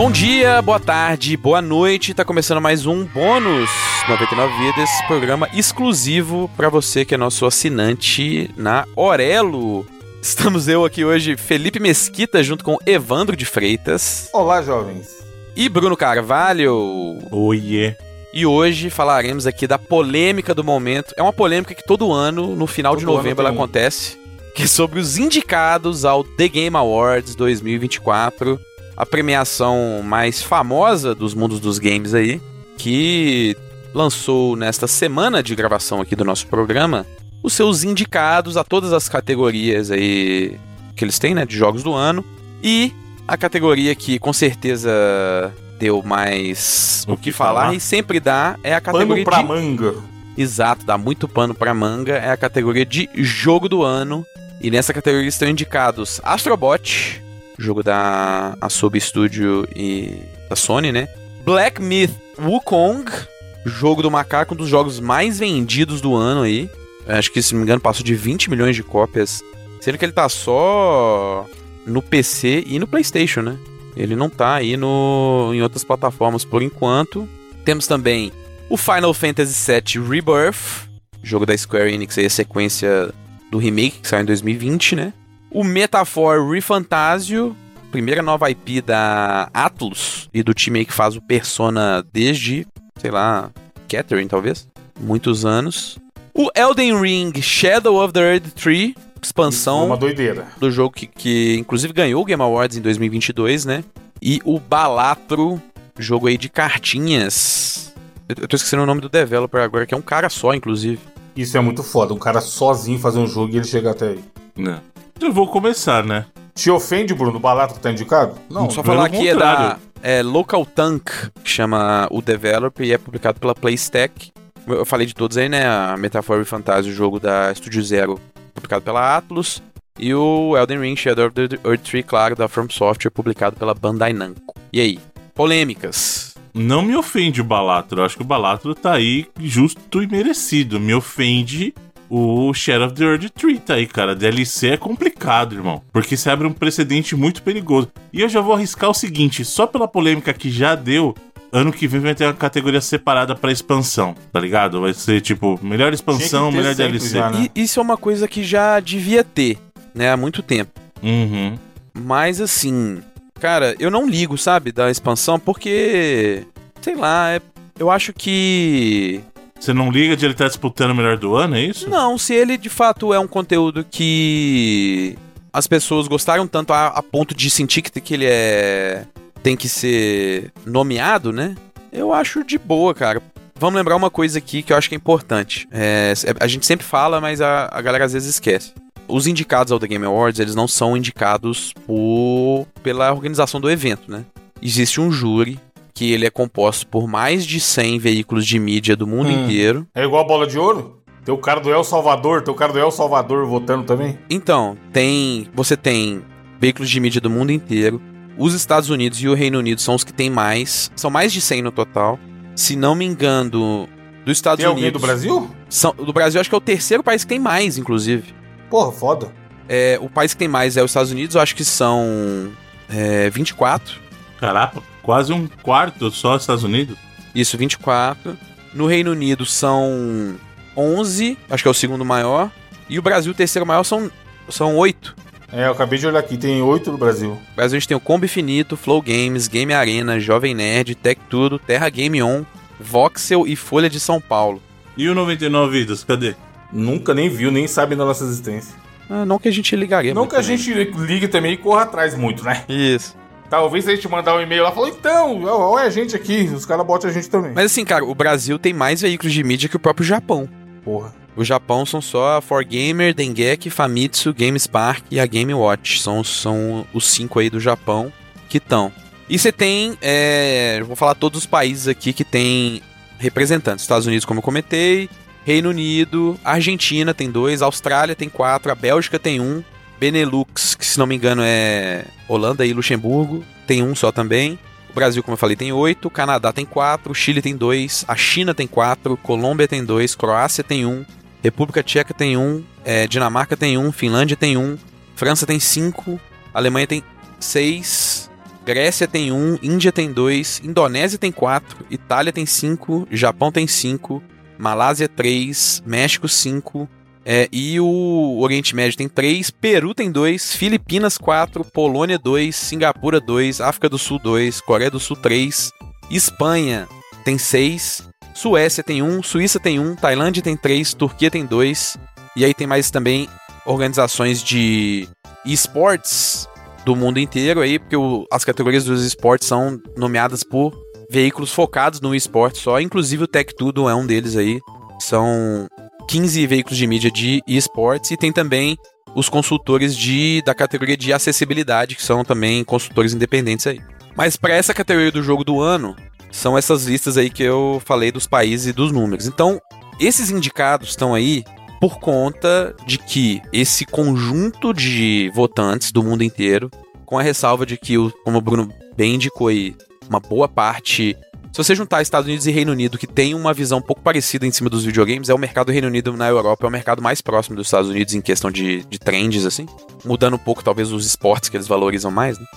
Bom dia, boa tarde, boa noite. Tá começando mais um Bônus 99 Vidas, programa exclusivo pra você que é nosso assinante na Orelo. Estamos eu aqui hoje, Felipe Mesquita, junto com Evandro de Freitas. Olá, jovens. E Bruno Carvalho. Oiê. E hoje falaremos aqui da polêmica do momento. É uma polêmica que todo ano, no final de novembro, ela acontece. Que é sobre os indicados ao The Game Awards 2024. A premiação mais famosa dos mundos dos games aí. Que lançou nesta semana de gravação aqui do nosso programa os seus indicados a todas as categorias aí que eles têm, né, de jogos do ano. E a categoria que com certeza deu mais o que falar e sempre dá é a categoria pano pra manga. Exato, dá muito pano pra manga. É a categoria de jogo do ano. E nessa categoria estão indicados Astro Bot, jogo da Asobi Studio e da Sony, né? Black Myth Wukong, jogo do macaco, um dos jogos mais vendidos do ano aí. Acho que, se não me engano, passou de 20 milhões de cópias. Sendo que ele tá só no PC e no PlayStation, né? Ele não tá aí em outras plataformas por enquanto. Temos também o Final Fantasy VII Rebirth, jogo da Square Enix, aí a sequência do remake que saiu em 2020, né? O Metaphor ReFantasio, primeira nova IP da Atlus e do time aí que faz o Persona desde, sei lá, Catherine talvez, muitos anos. O Elden Ring Shadow of the Erd Tree, expansão uma doideira do jogo que inclusive ganhou o Game Awards em 2022, né? E o Balatro, jogo aí de cartinhas. Eu tô esquecendo o nome do developer agora, que é um cara só, inclusive. Isso é muito foda, um cara sozinho fazer um jogo e ele chegar até aí. Não. Eu vou começar, né? Te ofende, Bruno, o Balato que tá indicado? Não, só falar que é da Local Tank, que chama o developer, e é publicado pela Playstack. Eu falei de todos aí, né? A Metaphor Fantasy, o jogo da Studio Zero, publicado pela Atlus. E o Elden Ring Shadow of the Erd Tree, claro, da From Software, publicado pela Bandai Namco. E aí? Polêmicas. Não me ofende o Balatro. Eu acho que o Balatro tá aí justo e merecido. Me ofende o Shadow of the Erd Tree, tá aí, cara. DLC é complicado, irmão. Porque você abre um precedente muito perigoso. E eu já vou arriscar o seguinte, só pela polêmica que já deu, ano que vem vai ter uma categoria separada pra expansão, tá ligado? Vai ser, tipo, melhor expansão, melhor DLC. Já, né? E isso é uma coisa que já devia ter, né? Há muito tempo. Uhum. Mas, assim, cara, eu não ligo, sabe, da expansão, porque, sei lá, eu acho que... Você não liga de ele estar disputando o melhor do ano, é isso? Não, se ele, de fato, é um conteúdo que as pessoas gostaram tanto a ponto de sentir que ele tem que ser nomeado, né? Eu acho de boa, cara. Vamos lembrar uma coisa aqui que eu acho que é importante. A gente sempre fala, mas a galera às vezes esquece. Os indicados ao The Game Awards, eles não são indicados pela organização do evento, né? Existe um júri que ele é composto por mais de 100 veículos de mídia do mundo inteiro. É igual a Bola de Ouro? Tem o cara do El Salvador votando também? Então, você tem veículos de mídia do mundo inteiro. Os Estados Unidos e o Reino Unido são os que tem mais. São mais de 100 no total. Se não me engano, dos Estados Unidos... Tem alguém do Brasil? Do Brasil, acho que é o terceiro país que tem mais, inclusive. Porra, foda. O país que tem mais é os Estados Unidos, eu acho que são 24. Caraca, quase um quarto só dos Estados Unidos. Isso, 24. No Reino Unido são 11, acho que é o segundo maior. E o Brasil, o terceiro maior, são 8. Eu acabei de olhar aqui, tem 8 no Brasil. No Brasil a gente tem o Combo Infinito, Flow Games, Game Arena, Jovem Nerd, Tech Tudo, Terra Game On, Voxel e Folha de São Paulo. E o 99 Vidas, cadê? Nunca nem viu, nem sabe da nossa existência. Não que a gente ligaria. Não que a gente ligue também e corra atrás muito, né? Isso. Talvez a gente mandar um e-mail lá e falar, então, olha a gente aqui, os caras botam a gente também. Mas assim, cara, o Brasil tem mais veículos de mídia que o próprio Japão. Porra. O Japão são só a 4Gamer, Dengeki, Famitsu, GameSpark e a Game Watch. São os 5 aí do Japão que estão. E você tem, vou falar todos os países aqui que tem representantes. Estados Unidos, como eu comentei, Reino Unido, Argentina tem 2, Austrália tem 4, a Bélgica tem 1, Benelux, que se não me engano é Holanda e Luxemburgo, tem 1 só também. O Brasil, como eu falei, tem 8, o Canadá tem 4, o Chile tem 2, a China tem 4, Colômbia tem 2, Croácia tem 1, República Tcheca tem 1, Dinamarca tem 1, Finlândia tem 1, França tem 5, Alemanha tem 6, Grécia tem 1, Índia tem 2, Indonésia tem 4, Itália tem 5, Japão tem 5, Malásia 3, México 5, e o Oriente Médio tem 3, Peru tem 2, Filipinas 4, Polônia 2, Singapura 2, África do Sul 2, Coreia do Sul 3, Espanha tem 6, Suécia tem 1, Suíça tem 1, Tailândia tem 3, Turquia tem 2, e aí tem mais também organizações de esportes do mundo inteiro aí, porque as categorias dos esportes são nomeadas por veículos focados no esporte só, inclusive o Tech-Tudo é um deles aí. São 15 veículos de mídia de esportes e tem também os consultores da categoria de acessibilidade, que são também consultores independentes aí. Mas para essa categoria do jogo do ano, são essas listas aí que eu falei dos países e dos números. Então, esses indicados estão aí por conta de que esse conjunto de votantes do mundo inteiro, com a ressalva de que, como o Bruno bem indicou aí, uma boa parte... Se você juntar Estados Unidos e Reino Unido, que tem uma visão um pouco parecida em cima dos videogames, o mercado do Reino Unido na Europa é o mercado mais próximo dos Estados Unidos em questão de trends, assim. Mudando um pouco, talvez, os esportes que eles valorizam mais, né?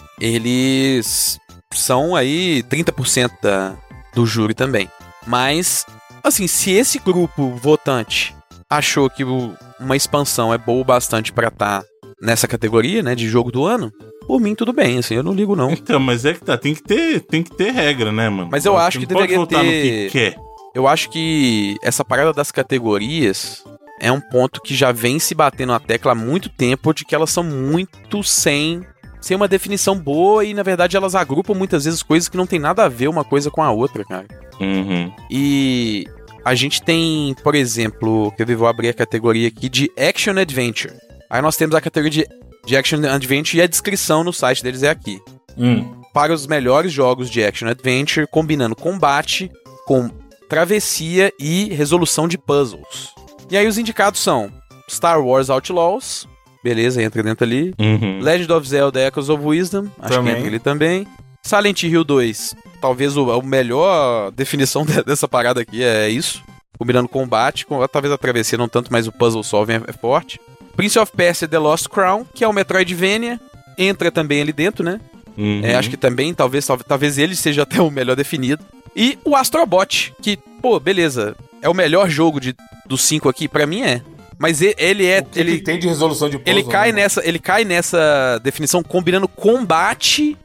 Eles são aí 30% do júri também. Mas, assim, se esse grupo votante achou que uma expansão é boa bastante pra estar nessa categoria, né, de jogo do ano, por mim tudo bem, assim, eu não ligo não. Então, mas é que tá, tem que ter regra, né, mano? Mas eu acho que deveria votar no que quer. Eu acho que essa parada das categorias é um ponto que já vem se batendo na tecla há muito tempo, de que elas são muito sem uma definição boa e, na verdade, elas agrupam muitas vezes coisas que não tem nada a ver uma coisa com a outra, cara. Uhum. E a gente tem, por exemplo, eu vou abrir a categoria aqui de Action Adventure. Aí nós temos a categoria de Action Adventure e a descrição no site deles é aqui. Para os melhores jogos de Action Adventure, combinando combate com travessia e resolução de puzzles. E aí os indicados são Star Wars Outlaws, beleza, entra dentro ali. Legend of Zelda Echoes of Wisdom, acho que entra ali também. Silent Hill 2, talvez a melhor definição dessa parada aqui é isso. Combinando combate, talvez a travessia não tanto, mas o puzzle solving é forte. Prince of Persia The Lost Crown, que é o Metroidvania, entra também ali dentro, né? Acho que também, talvez ele seja até o melhor definido. E o Astrobot, que, pô, beleza, é o melhor jogo dos 5 aqui, pra mim é. Mas ele é... Ele tem de resolução de puzzle, ele cai nessa definição combinando combate.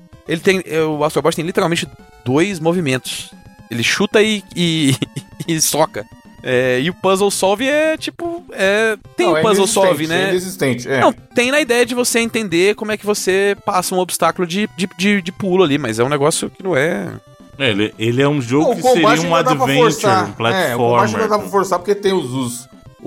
O Astrobot tem literalmente 2 movimentos. Ele chuta e soca. E o puzzle solve é tipo... tem o puzzle solve, né? É inexistente, Não, tem na ideia de você entender como é que você passa um obstáculo de pulo ali, mas é um negócio que não é... Ele é um jogo que seria um adventure, um platformer. O combate não dá pra forçar porque tem os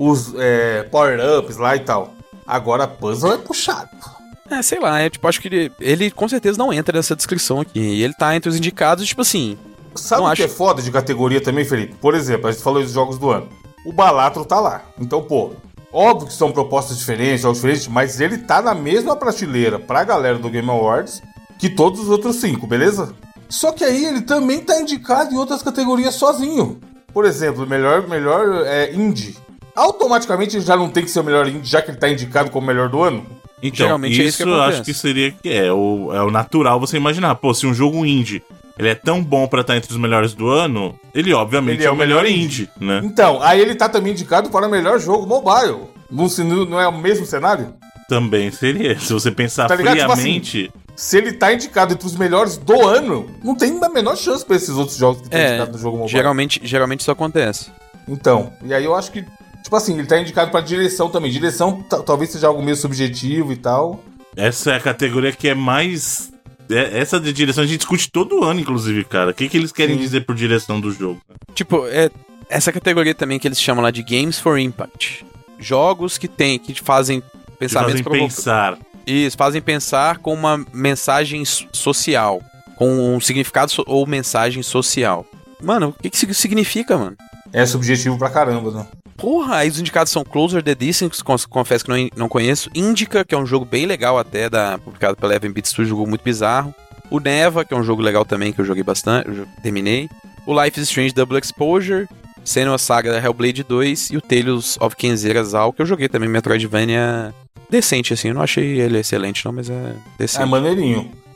power-ups lá e tal. Agora, puzzle é puxado. Sei lá, acho que ele com certeza não entra nessa descrição aqui. E ele tá entre os indicados, tipo assim... Sabe o que é foda de categoria também, Felipe? Por exemplo, a gente falou dos jogos do ano. O Balatro tá lá. Então, pô, óbvio que são propostas diferentes, jogos diferentes, mas ele tá na mesma prateleira pra galera do Game Awards que todos os outros 5, beleza? Só que aí ele também tá indicado em outras categorias sozinho. Por exemplo, melhor indie. Automaticamente ele já não tem que ser o melhor indie, já que ele tá indicado como melhor do ano? Então, geralmente isso eu acho que seria o natural você imaginar. Pô, se um jogo indie ele é tão bom pra estar entre os melhores do ano, ele obviamente é o melhor indie, né? Então, aí ele tá também indicado para o melhor jogo mobile. Não é o mesmo cenário? Também seria. Se você pensar tá ligado? friamente... Tipo assim, se ele tá indicado entre os melhores do ano, não tem a menor chance pra esses outros jogos que estão indicados no jogo mobile. Geralmente isso acontece. Então, e aí eu acho que, tipo assim, ele tá indicado pra direção também. Direção talvez seja algo meio subjetivo e tal. Essa é a categoria que é mais... Essa de direção a gente discute todo ano, inclusive, cara. O que eles querem dizer por direção do jogo? Tipo, essa categoria também que eles chamam lá de Games for Impact. Jogos que fazem pensamentos... Que fazem pensar. Isso, fazem pensar com uma mensagem social. Com um significado ou mensagem social. Mano, o que isso significa, mano? É subjetivo pra caramba, né? Porra, aí os indicados são Closer the Distance, confesso que não conheço. Indica, que é um jogo bem legal até, publicado pela 11-Bit Studios, um jogo muito bizarro. O Neva, que é um jogo legal também, que eu joguei bastante, eu terminei. O Life is Strange Double Exposure, Senua Saga da Hellblade 2 e o Tales of Kenzeira Zal, que eu joguei também, Metroidvania decente, assim. Eu não achei ele excelente não, mas é decente. É maneirinho.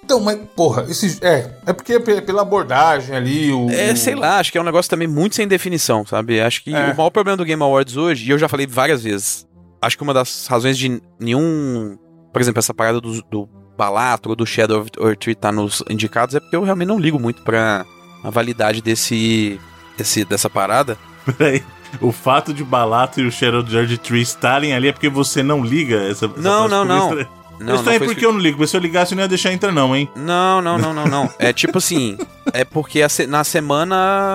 Então, mas, porra, é porque é pela abordagem ali, sei lá, acho que é um negócio também muito sem definição, sabe? Acho que o maior problema do Game Awards hoje, e eu já falei várias vezes, acho que uma das razões de nenhum... Por exemplo, essa parada do Balatro ou do Shadow of the Earth tá nos indicados é porque eu realmente não ligo muito pra a validade dessa parada. Peraí, o fato de Balatro e o Shadow of the Earth Tree estarem ali é porque você não liga essa Não. Eu estranho porque eu não ligo, mas se eu ligasse eu não ia deixar entrar não, hein? Não. É tipo assim, é porque na semana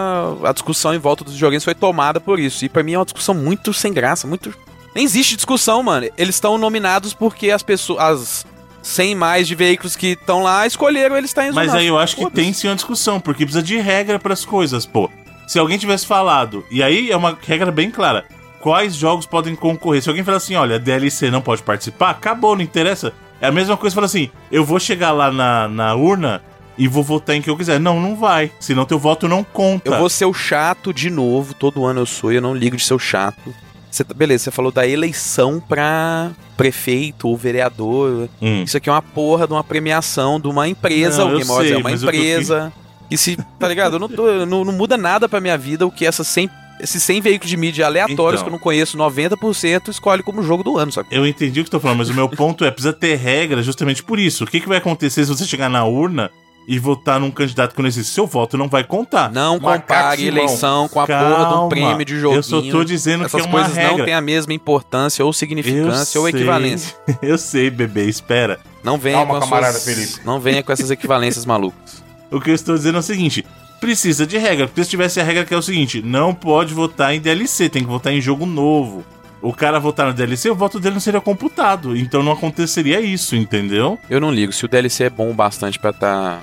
a discussão em volta dos joguinhos foi tomada por isso. E pra mim é uma discussão muito sem graça, muito... Nem existe discussão, mano. Eles estão nominados porque as pessoas... As 100 mais de veículos que estão lá escolheram eles estarem nominados. Mas aí eu acho que tem sim uma discussão, porque precisa de regra pras coisas, pô. Se alguém tivesse falado, e aí é uma regra bem clara... Quais jogos podem concorrer? Se alguém falar assim, olha, DLC não pode participar, acabou, não interessa. É a mesma coisa que falar assim, eu vou chegar lá na urna e vou votar em que eu quiser. Não vai. Senão teu voto não conta. Eu vou ser o chato de novo, todo ano eu não ligo de ser o chato. Beleza, você falou da eleição pra prefeito ou vereador. Isso aqui é uma porra de uma premiação de uma empresa. O Game Awards é uma empresa. E se, tá ligado? Não muda nada pra minha vida o que esses 100 veículos de mídia aleatórios que eu não conheço, 90% escolhe como jogo do ano, sabe? Eu entendi o que tu tá falando, mas o meu ponto é, precisa ter regra justamente por isso. O que vai acontecer se você chegar na urna e votar num candidato que não existe? Seu voto não vai contar. Não compare eleição com a porra de um prêmio de joguinho. Eu só tô dizendo que é uma regra. Essas coisas não têm a mesma importância ou significância ou equivalência. Eu sei, bebê, espera. Não venha não venha com essas equivalências malucas. O que eu estou dizendo é o seguinte... Precisa de regra, porque se tivesse a regra que é o seguinte, não pode votar em DLC, tem que votar em jogo novo. O cara votar no DLC, o voto dele não seria computado, então não aconteceria isso, entendeu? Eu não ligo, se o DLC é bom o bastante pra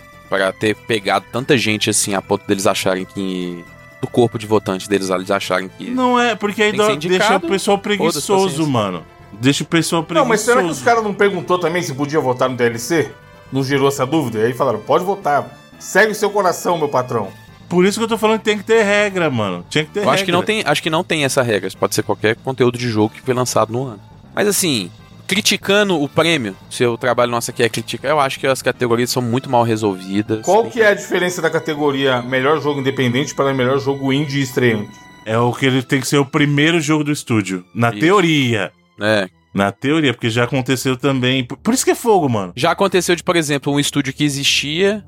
ter pegado tanta gente assim, a ponto deles acharem que... Do corpo de votantes deles, eles acharem que... Não é, porque aí deixa o pessoal preguiçoso, mano. Deixa o pessoal preguiçoso. Não, mas será que os caras não perguntou também se podia votar no DLC? Não gerou essa dúvida? E aí falaram, pode votar. Segue o seu coração, meu patrão. Por isso que eu tô falando que tem que ter regra, mano. Tinha que ter regra. Acho que não tem essa regra. Pode ser qualquer conteúdo de jogo que foi lançado no ano. Mas assim, criticando o prêmio, se o trabalho nosso aqui é criticar, eu acho que as categorias são muito mal resolvidas. Qual que é a diferença da categoria melhor jogo independente para melhor jogo indie estreante? É o que ele tem que ser o primeiro jogo do estúdio. Na teoria. Na teoria, porque já aconteceu também... Por isso que é fogo, mano. Já aconteceu de, por exemplo, um estúdio que existia,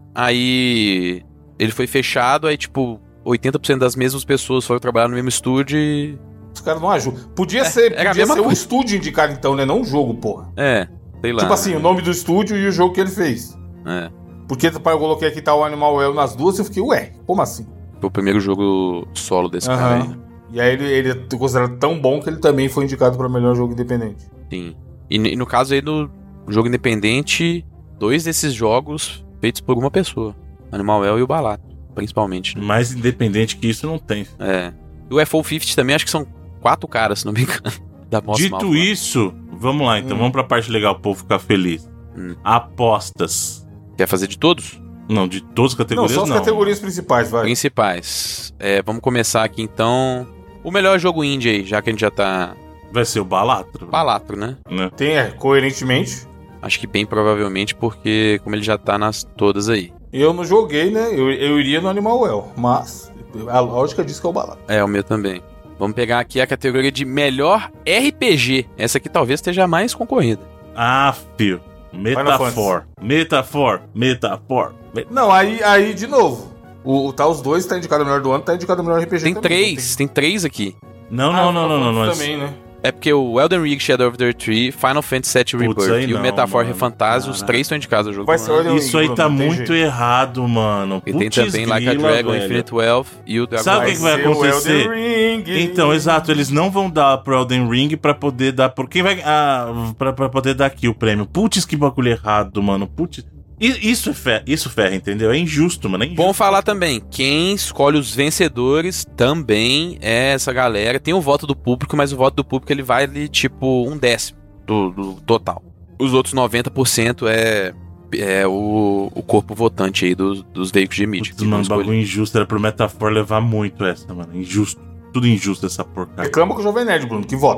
aí ele foi fechado, aí tipo, 80% das mesmas pessoas foram trabalhar no mesmo estúdio e... Os caras não ajudam. Podia ser o estúdio indicado então, né? Não o jogo, porra. Sei lá. Tipo assim, o nome do estúdio e o jogo que ele fez. Porque eu coloquei aqui tá o Animal Well nas duas e eu fiquei, ué, como assim? Foi o primeiro jogo solo desse cara aí. E aí ele é considerado tão bom que ele também foi indicado para melhor jogo independente. Sim. E no caso aí do jogo independente, 2 desses jogos feitos por uma pessoa. Animal Well e o Balatro, principalmente. Né? Mais independente que isso não tem. E o UFO 50 também, acho que são 4 caras, se não me engano. Dito isso, vamos lá então. Vamos pra parte legal, o povo ficar feliz. Apostas. Quer fazer de todos? Não, de todas as categorias não. Só as categorias principais, vai. Principais. Vamos começar aqui então... O melhor jogo indie aí, já que a gente já tá... Vai ser o Balatro. Balatro, né? Tem, coerentemente. Acho que bem provavelmente, porque como ele já tá nas todas aí. Eu não joguei, né? Eu iria no Animal Well, mas a lógica diz que é o Balatro. O meu também. Vamos pegar aqui a categoria de melhor RPG. Essa aqui talvez esteja mais concorrida. Fio. Metafor. Não, aí de novo. Os dois tá indicado o melhor do ano, tá indicado o melhor RPG tem também. Tem 3 aqui. Não. Também, né? É porque o Elden Ring, Shadow of the Tree, Final Fantasy VII Rebirth e o Metaphor Refantasy, os 3 estão indicados no jogo. Vai ser o Elden Ring, isso aí tá muito errado, mano. E tem também Like a Dragon, velho. Infinite Wealth e o Dragon. Sabe o que vai acontecer? Então, exato, eles não vão dar pro Elden Ring pra poder dar... Quem vai... pra poder dar aqui o prêmio. Putz, que bagulho errado, mano. Putz... Isso ferra, entendeu? É injusto, mano. Bom falar também, quem escolhe os vencedores também é essa galera. Tem o voto do público, mas o voto do público ele vale tipo 1/10 do total. Os outros 90% é o corpo votante aí dos veículos de mídia. Putz, mano, bagulho injusto. Era pro Metafor levar muito essa, mano. Injusto. Tudo injusto essa porcaria. Reclama com o Jovem Nerd, Bruno, que voto.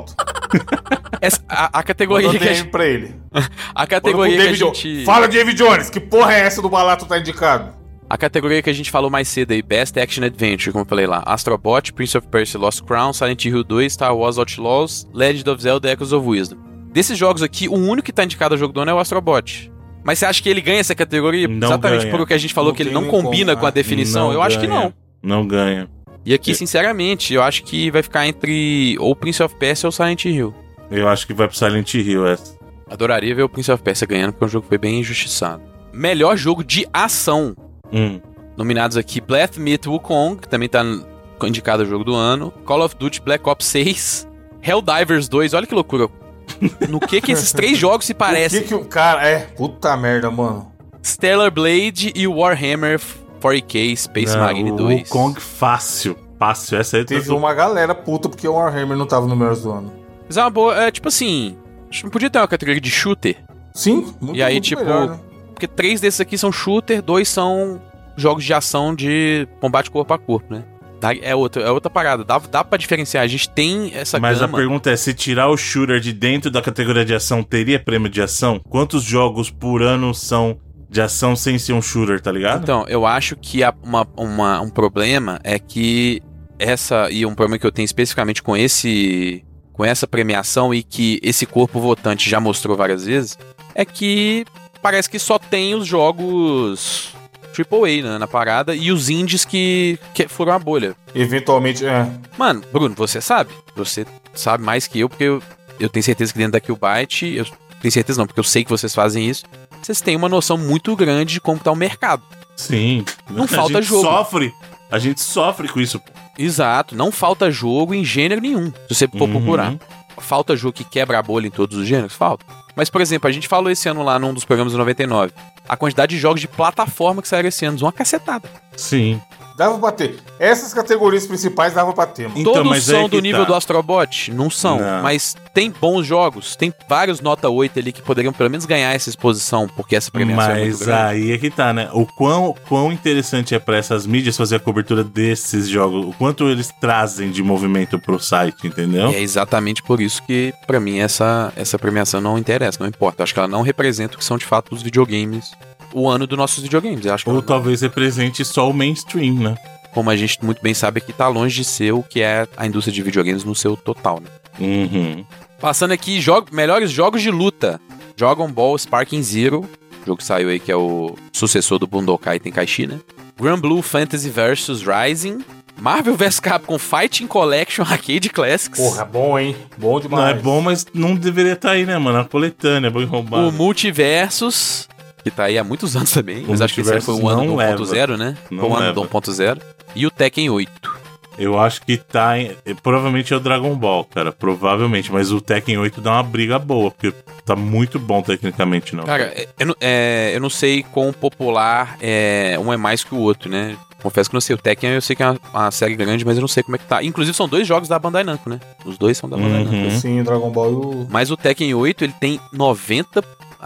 A categoria Mandou que a DM gente... pra ele. A categoria que a gente... Fala, David Jones, que porra é essa do Balatro tá indicado? A categoria que a gente falou mais cedo aí, Best Action Adventure, como eu falei lá, Astro Bot, Prince of Persia Lost Crown, Silent Hill 2, Star Wars Outlaws, Legend of Zelda Echoes of Wisdom. Desses jogos aqui, o único que tá indicado ao jogo do ano é o Astro Bot. Mas você acha que ele ganha essa categoria? Não exatamente ganha. por o que a gente falou, Não que ele tem não nem combina como, com a definição? Não Eu acho que ganha. não. Não ganha. E aqui, sinceramente, eu acho que vai ficar entre ou Prince of Persia ou Silent Hill. Eu acho que vai pro Silent Hill essa. Adoraria ver o Prince of Persia ganhando, porque o jogo foi bem injustiçado. Melhor jogo de ação. Nominados aqui, Black Myth Wukong, que também tá indicado ao jogo do ano. Call of Duty Black Ops 6. Helldivers 2, olha que loucura. No que esses 3 jogos se parecem? O que o cara... Puta merda, mano. Stellar Blade e Warhammer 40k Space Marine 2. O Kong fácil. Fácil, essa aí Teve uma galera puta porque o Warhammer não tava no melhor do ano. Mas é uma boa, tipo assim, não podia ter uma categoria de shooter? Sim, muito, E aí, muito tipo, melhor, né? Porque 3 desses aqui são shooter, 2 são jogos de ação de combate corpo a corpo, né? É outra parada, dá pra diferenciar, a gente tem essa Mas gama. a pergunta é, se tirar o shooter de dentro da categoria de ação, teria prêmio de ação? Quantos jogos por ano são de ação sem ser um shooter, tá ligado? Então, eu acho que um problema é que e um problema que eu tenho especificamente com essa premiação e que esse corpo votante já mostrou várias vezes, é que parece que só tem os jogos AAA, né, na parada e os indies que foram a bolha. Eventualmente, Mano, Bruno, você sabe mais que eu, porque eu tenho certeza que dentro da Killbyte, eu tenho certeza não, porque eu sei que vocês fazem isso, vocês têm uma noção muito grande de como tá o mercado. Sim. Não falta jogo. A gente sofre com isso, pô. Exato, não falta jogo em gênero nenhum, se você for procurar. Falta jogo que quebra a bolha em todos os gêneros? Falta. Mas, por exemplo, a gente falou esse ano lá num dos programas do 99, a quantidade de jogos de plataforma que saíram esse ano, uma cacetada. Sim. Dava pra ter. Essas categorias principais dava pra ter, mano. Então, Todos mas são aí do que nível tá. do Astrobot? Não são, Não. mas tem bons jogos, tem vários nota 8 ali que poderiam pelo menos ganhar essa exposição, porque essa premiação é muito Mas grande. aí é que tá, né? O quão interessante é pra essas mídias fazer a cobertura desses jogos, o quanto eles trazem de movimento pro site, entendeu? E é exatamente por isso que, pra mim, essa premiação não interessa, não importa. Eu acho que ela não representa o que são de fato os videogames, o ano dos nossos videogames. Eu acho que Ou ela- talvez represente só o mainstream, né? como a gente muito bem sabe, aqui tá longe de ser o que é a indústria de videogames no seu total, né? Uhum. Passando aqui, melhores jogos de luta. Dragon Ball Sparking Zero, jogo que saiu aí que é o sucessor do Bundokai Tenkaichi, né? Granblue Fantasy vs Rising, Marvel vs Capcom Fighting Collection Arcade Classics, Porra, bom, hein? Bom demais. Não, é bom, mas não deveria estar aí, né, mano? A coletânea, bem o roubado. Multiversus, que tá aí há muitos anos também, mas acho que esse ano foi um ano do não leva. 1.0, né? Não Foi um ano leva. do 1.0. E o Tekken 8. Eu acho que tá em... Provavelmente é o Dragon Ball, cara. Provavelmente. Mas o Tekken 8 dá uma briga boa, porque tá muito bom tecnicamente, não. Cara, eu não sei quão popular um é mais que o outro, né? Confesso que não sei. O Tekken eu sei que é uma série grande, mas eu não sei como é que tá. Inclusive são 2 jogos da Bandai Namco, né? Os 2 são da Bandai Namco. Sim, o Dragon Ball e o... Mas o Tekken 8, ele tem 90...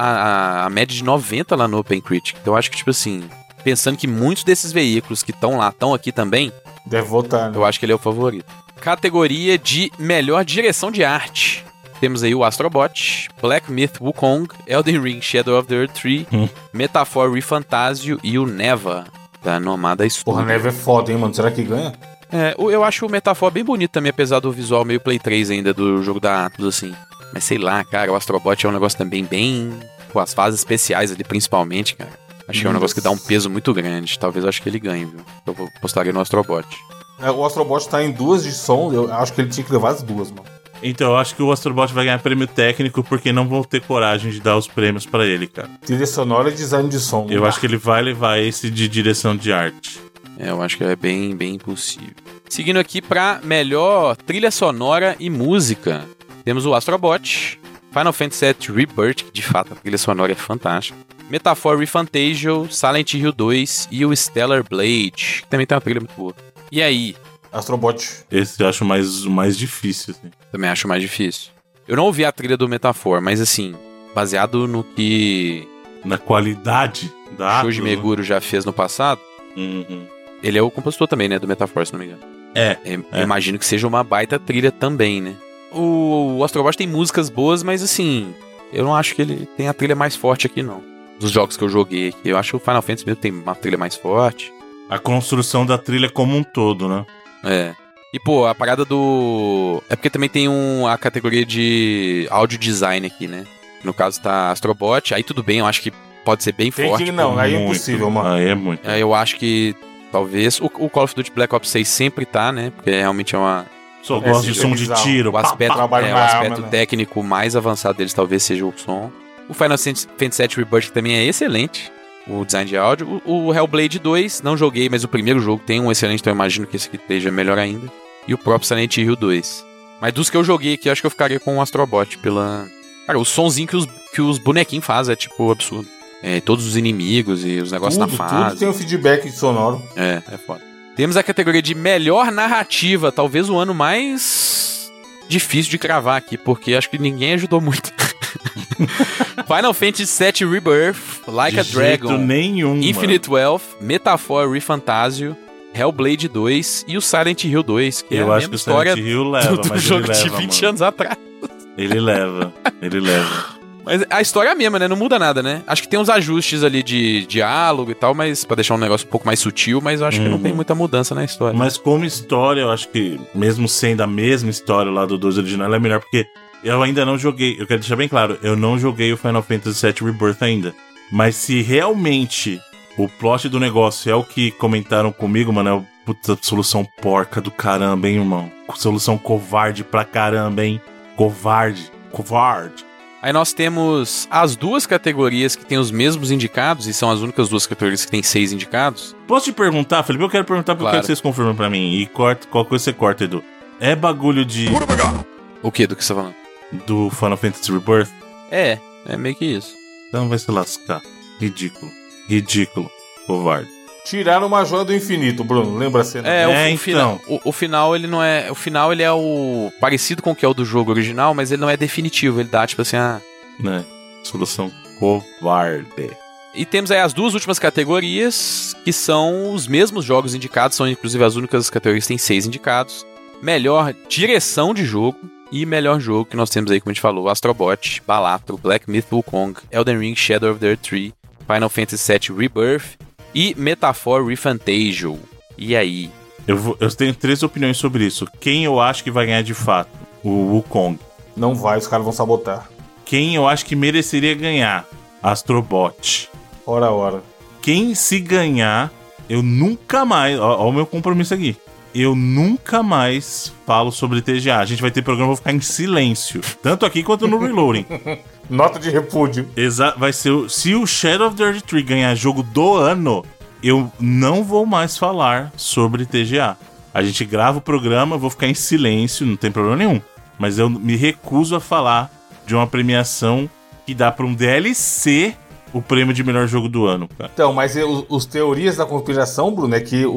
A média de 90 lá no Open Critic. Então eu acho que, tipo assim... Pensando que muitos desses veículos que estão lá, estão aqui também... Deve votar, né? Eu acho que ele é o favorito. Categoria de melhor direção de arte. Temos aí o Astrobot, Black Myth Wukong, Elden Ring Shadow of the Earth 3, Metaphor ReFantasio e o Neva, da Nomada Studio. Porra, Neve é foda, hein, mano? Será que ganha? Eu acho o Metaphor bem bonito também, apesar do visual meio Play 3 ainda, do jogo da Atlus, assim. Mas sei lá, cara, o Astrobot é um negócio também bem... Com as fases especiais ali, principalmente, cara. Acho que é um negócio que dá um peso muito grande. Talvez eu acho que ele ganhe, viu? Eu postaria no Astrobot. O Astrobot tá em 2 de som, eu acho que ele tinha que levar as 2, mano. Então, eu acho que o Astrobot vai ganhar prêmio técnico porque não vão ter coragem de dar os prêmios pra ele, cara. Trilha sonora e design de som. Eu acho que ele vai levar esse de direção de arte. Eu acho que é bem, bem impossível. Seguindo aqui pra melhor trilha sonora e música. Temos o Astrobot, Final Fantasy VII Rebirth, que de fato a trilha sonora é fantástica. Metaphor ReFantasio, Silent Hill 2 e o Stellar Blade, que também tem uma trilha muito boa. E aí? Astrobot. Esse eu acho o mais difícil, assim. Também acho mais difícil. Eu não ouvi a trilha do Metaphor, mas assim, baseado no que Na qualidade da Shoji Meguro já fez no passado, Uhum. ele é o compositor também, né, do Metaphor, se não me engano. Eu imagino que seja uma baita trilha também, né? O Astrobot tem músicas boas, mas assim, eu não acho que ele tem a trilha mais forte aqui, não. Dos jogos que eu joguei aqui. Eu acho que o Final Fantasy mesmo tem uma trilha mais forte. A construção da trilha como um todo, né? É. E, pô, a parada do... É porque também tem a categoria de audio design aqui, né? No caso tá Astrobot, aí tudo bem, eu acho que pode ser bem forte. Que não, aí é impossível, mano. Aí é muito. Aí eu acho que talvez... O Call of Duty Black Ops 6 sempre tá, né? Porque realmente é uma... Só gosto de som de tiro. O aspecto, o aspecto técnico mais avançado deles talvez seja o som. O Final Fantasy VII Rebirth também é excelente. O design de áudio. O Hellblade 2, não joguei, mas o primeiro jogo tem um excelente, então eu imagino que esse aqui esteja melhor ainda. E o próprio Silent Hill 2. Mas dos que eu joguei aqui, eu acho que eu ficaria com o Astrobot pela... Cara, o sonzinho que os bonequinhos fazem é, tipo, absurdo. Todos os inimigos e os negócios na fase. Tudo tem um feedback sonoro. É foda. Temos a categoria de melhor narrativa, talvez o ano mais difícil de cravar aqui, porque acho que ninguém ajudou muito. Final Fantasy VII Rebirth, Like a Dragon, Infinite Wealth, Metaphor Refantasio, Hellblade 2 e o Silent Hill 2, que eu é a acho mesma que história o Silent Hill leva, do mas jogo ele leva, de 20 mano. anos atrás. Ele leva. Mas a história é a mesma, né? Não muda nada, né? Acho que tem uns ajustes ali de diálogo e tal, mas pra deixar um negócio um pouco mais sutil, mas eu acho que não tem muita mudança na história. Mas como história, eu acho que, mesmo sendo a mesma história lá do 2 original, ela é melhor, porque eu ainda não joguei, eu quero deixar bem claro, eu não joguei o Final Fantasy VII Rebirth ainda. Mas se realmente o plot do negócio é o que comentaram comigo, mano, é o puta solução porca do caramba, hein, irmão? Solução covarde pra caramba, hein? Covarde. Aí nós temos as duas categorias que têm os mesmos indicados, e são as únicas duas categorias que têm 6 indicados. Posso te perguntar, Felipe? Eu quero perguntar porque eu quero que vocês confirmem pra mim. E corta, qual coisa você corta, Edu? É bagulho de... O quê? Do que você tá falando? Do Final Fantasy Rebirth? É meio que isso. Então vai se lascar. Ridículo. Covarde. Tiraram uma joia do infinito, Bruno. Lembra a cena? O final, ele não é... O final, ele é o... Parecido com o que é o do jogo original, mas ele não é definitivo. Ele dá, tipo assim, Né? Solução covarde. E temos aí as duas últimas categorias, que são os mesmos jogos indicados. São, inclusive, as únicas categorias que têm 6 indicados. Melhor direção de jogo e melhor jogo que nós temos aí, como a gente falou, Astrobot, Balatro, Black Myth Wukong, Elden Ring Shadow of the Earth 3, Final Fantasy VII Rebirth e Metaphor Refantasio. E aí? Eu tenho 3 opiniões sobre isso. Quem eu acho que vai ganhar de fato? O Wukong. Não vai, os caras vão sabotar. Quem eu acho que mereceria ganhar? Astrobot. Ora. Quem se ganhar, eu nunca mais... Ó o meu compromisso aqui. Eu nunca mais falo sobre TGA. A gente vai ter programa, eu vou ficar em silêncio. Tanto aqui quanto no Reloading. Nota de repúdio. Vai ser... Se o Shadow of the Earth 3 ganhar jogo do ano, eu não vou mais falar sobre TGA. A gente grava o programa, eu vou ficar em silêncio, não tem problema nenhum. Mas eu me recuso a falar de uma premiação que dá pra um DLC o prêmio de melhor jogo do ano, cara. Então, mas os teorias da conspiração, Bruno, é que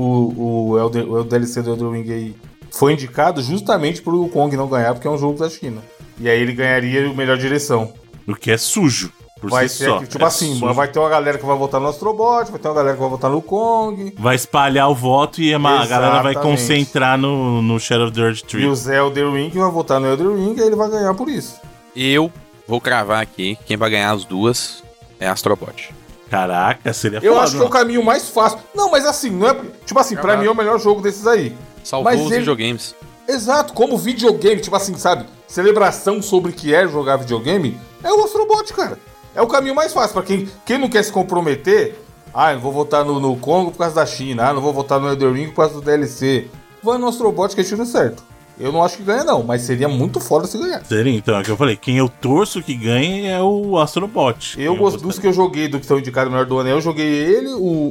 o DLC do Elden Ring aí foi indicado justamente pro Kong não ganhar, porque é um jogo da China. E aí ele ganharia a melhor direção. O que é sujo, por vai si ser só. Tipo assim, sujo. Vai ter uma galera que vai votar no Astrobot, vai ter uma galera que vai votar no Kong. Vai espalhar o voto e a galera vai concentrar no Shadow of the Earth 3. E o Zé Elden Ring vai votar no Elden Ring e ele vai ganhar por isso. Eu vou cravar aqui, quem vai ganhar as duas é Astrobot. Caraca, seria Eu acho que é o caminho mais fácil. Não, mas assim, não é... Tipo assim, pra mim é o melhor jogo desses aí. Salvou os videogames. Exato, como videogame, tipo assim, sabe? Celebração sobre o que é jogar videogame, é o Astrobot, cara. É o caminho mais fácil. Pra quem não quer se comprometer, não vou votar no Congo por causa da China, não vou votar no Elden Ring por causa do DLC. Vai no Astrobot que é tiro certo. Eu não acho que ganha, não, mas seria muito foda se ganhar. Seria, então, é o que eu falei. Quem eu torço que ganhe é o Astrobot. Eu gosto dos que eu joguei, do que estão indicados no melhor do ano. Eu joguei ele,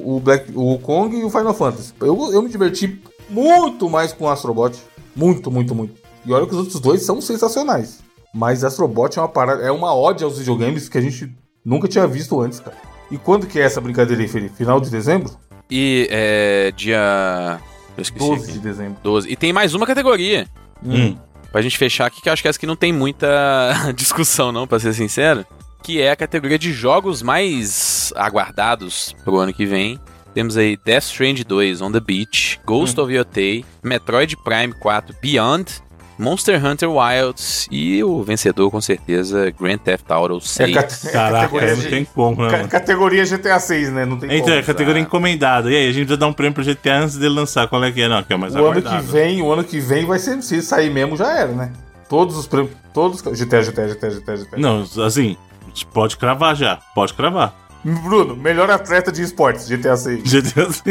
o Kong e o Final Fantasy. Eu me diverti muito mais com o Astrobot. Muito. E olha que os outros dois são sensacionais. Mas Astrobot é uma parada, é uma ode aos videogames que a gente nunca tinha visto antes, cara. E quando que é essa brincadeira aí, Felipe? Final de dezembro? E dia... Eu esqueci 12 aqui. de dezembro. 12. E tem mais uma categoria. Pra gente fechar aqui, que eu acho que essa aqui não tem muita discussão, não, pra ser sincero. Que é a categoria de jogos mais aguardados pro ano que vem. Temos aí Death Stranding 2, On the Beach, Ghost of Yotei, Metroid Prime 4, Beyond Monster Hunter Wilds e o vencedor, com certeza, Grand Theft Auto 6. Caraca, não tem como, né? Categoria GTA 6, né? Não tem como. Então, é categoria encomendada. E aí, a gente precisa dar um prêmio pro GTA antes dele lançar. Qual é que é? Não, que é mais aguardado. O ano que vem vai ser, se sair mesmo, já era, né? Todos os prêmios, GTA. Não, assim, pode cravar já. Pode cravar. Bruno, melhor atleta de esportes, GTA 6. GTA 6.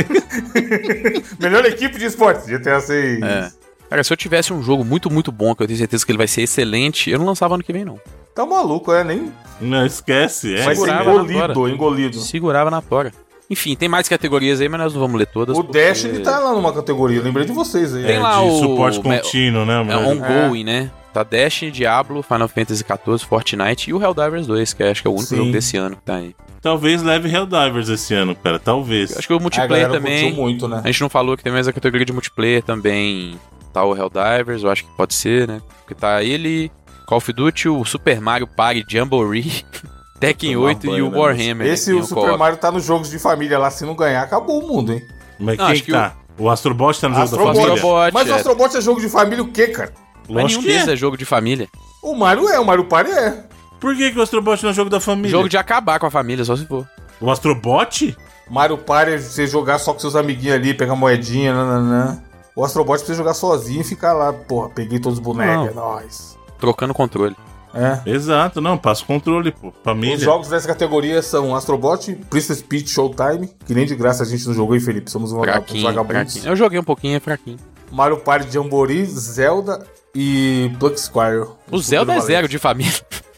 Melhor equipe de esportes, GTA 6. Cara, se eu tivesse um jogo muito, muito bom, que eu tenho certeza que ele vai ser excelente, eu não lançava ano que vem, não. Tá maluco, nem... Não, esquece. Vai ser engolido. Segurava na tora. Enfim, tem mais categorias aí, mas nós não vamos ler todas. O Dash, ele tá lá numa categoria, eu lembrei de vocês aí. Tem lá de suporte contínuo, né? É ongoing, né? Tá Dash, Diablo, Final Fantasy XIV, Fortnite e o Helldivers 2, que acho que é o único jogo desse ano que tá aí. Talvez leve Helldivers esse ano, cara. Talvez. Acho que o multiplayer também. Muito, né? A gente não falou que tem mais a categoria de multiplayer também. Tá o Helldivers, eu acho que pode ser, né? Porque tá ele, Call of Duty, o Super Mario Party Jamboree, Tekken 8 e o Warhammer. Esse o Super Mario tá nos jogos de família lá, se não ganhar, acabou o mundo, hein? Mas não, quem que tá? O Astrobot tá no jogo da família? Mas o Astrobot é jogo de família o quê, cara? Mas nenhum deles é jogo de família. O Mario Party é. Por que o Astrobot não é jogo da família? Jogo de acabar com a família, só se for. O Astrobot? Mario Party é você jogar só com seus amiguinhos ali, pegar moedinha, nananã. O Astrobot precisa jogar sozinho e ficar lá, porra, peguei todos os bonecos, é nóis. Trocando controle. Exato, não, passa o controle, pô, família. Os jogos dessa categoria são Astrobot, Princess Peach Showtime, que nem de graça a gente não jogou, hein, Felipe? Somos vagabundos. Eu joguei um pouquinho, é fraquinho. Mario Party Jamboree, Zelda e Pluck Squire. O Zelda é zero de família.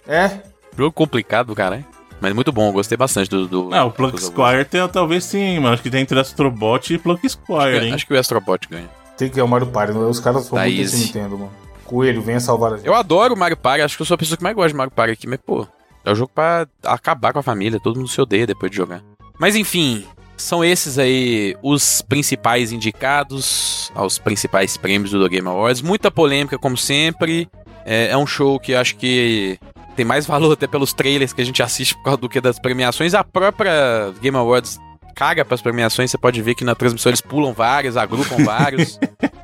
Jogo complicado, cara. Mas muito bom, eu gostei bastante do o Pluck Squire talvez sim, mas acho que tem entre Astrobot e Pluck Squire, hein? Acho que o Astrobot ganha. Tem que é o Mario Party, os caras são muito desse Nintendo, mano. Coelho, venha salvar a gente. Eu adoro o Mario Party, acho que eu sou a pessoa que mais gosta de Mario Party aqui, mas pô, é um jogo pra acabar com a família, todo mundo se odeia depois de jogar. Mas enfim, são esses aí os principais indicados aos principais prêmios do The Game Awards. Muita polêmica, como sempre. É um show que eu acho que tem mais valor até pelos trailers que a gente assiste por causa do que das premiações. A própria Game Awards caga pras premiações, você pode ver que na transmissão eles pulam vários, agrupam vários.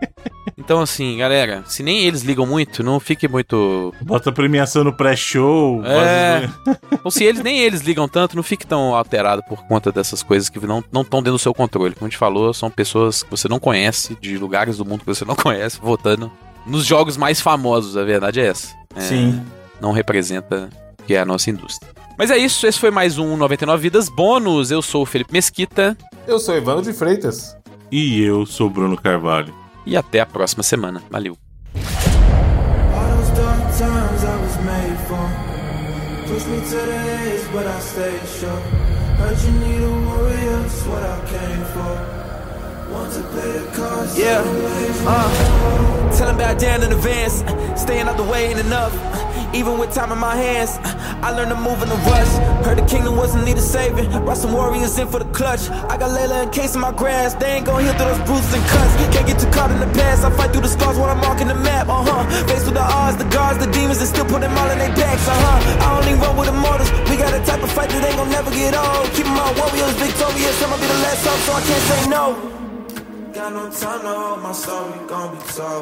Então assim, galera, se nem eles ligam muito, não fique muito... Bota a premiação no pré-show. Ou se nem eles ligam tanto, não fique tão alterado por conta dessas coisas que não estão dentro do seu controle. Como a gente falou, são pessoas que você não conhece, de lugares do mundo que você não conhece, votando nos jogos mais famosos, a verdade é essa. Sim. Não representa o que é a nossa indústria. Mas é isso, esse foi mais um 99 Vidas Bônus. Eu sou o Felipe Mesquita. Eu sou o Evandro de Freitas. E eu sou o Bruno Carvalho. E até a próxima semana. Valeu. Yeah, tell him about down in advance, staying out the way ain't enough. Even with time in my hands, I learned to move in a rush. Heard the kingdom wasn't needed saving, brought some warriors in for the clutch. I got Layla encased in my grasp, they ain't gon' heal through those bruises and cuts. Can't get too caught in the past, I fight through the scars when I'm marking the map. Faced with the odds, the guards, the demons, and still put them all in their backs. I only run with immortals, we got a type of fight that ain't gon' never get old. Keep my warriors victorious, I'ma be the last hope, so I can't say no. Got no time to hold my story, gon' be told.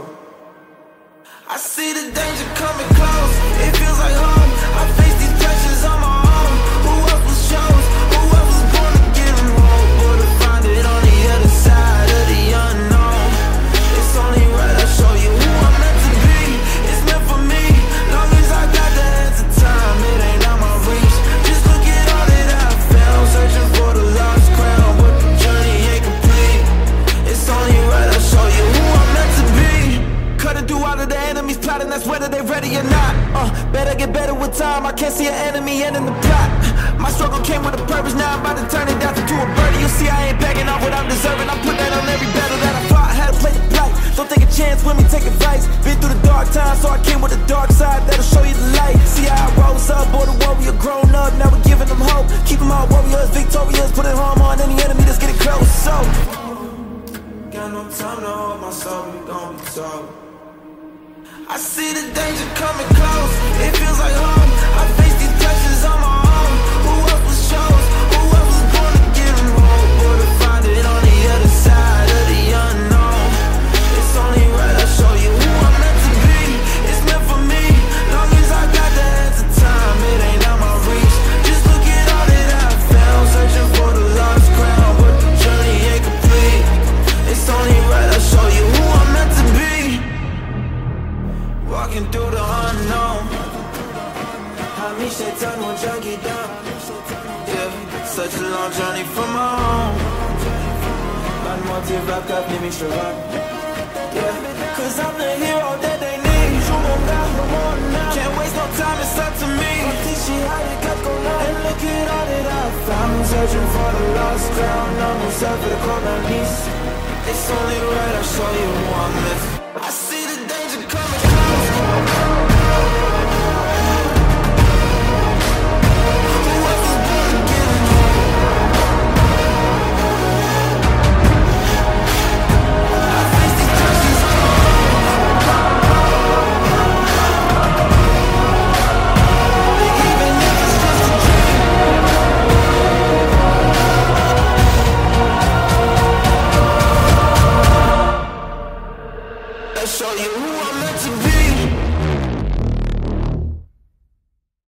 I see the danger coming close, it feels like home. I face these pressures on my own. Who else was chose? Who else was born to get them home? But to find it on the other side of the unknown. It's only right I show you who I'm meant to be. It's meant for me, long as I got the hands of time, it ain't out my reach. Just look at all that I found, searching for the lost crown, but the journey ain't complete. It's only right I show you who I'm meant to be. Cutting through all of the enemies plotting, that's whether they ready or not. Better get better with time, I can't see an enemy ending the plot. My struggle came with a purpose, now I'm about to turn it down to a birdie. You'll see I ain't begging off what I'm deserving, I put that on every battle that I fought. Had to play the plight, don't take a chance with me, take advice. Been through the dark times, so I came with a dark side that'll show you the light. See how I rose up, boy, the warrior grown up, now we're giving them hope. Keeping my warriors victorious, putting harm on any enemy that's getting close. So got no time to hold my soul, we gon' be told. I see the danger coming close, it feels like home. I face these pressures on my own. Who else was chose? Who else was born to get them home? But to find it on the other side of the unknown. It's only right I show you who I'm meant to be. such a long journey from my home. Not more to back up, let me show up. Yeah, cause I'm the hero that they need. Can't waste no time, it's up to me. And look at all that I found. I'm searching for the lost crown. I'm myself for the colonies. It's only right I show you who I'm with. I see the danger coming close. Show you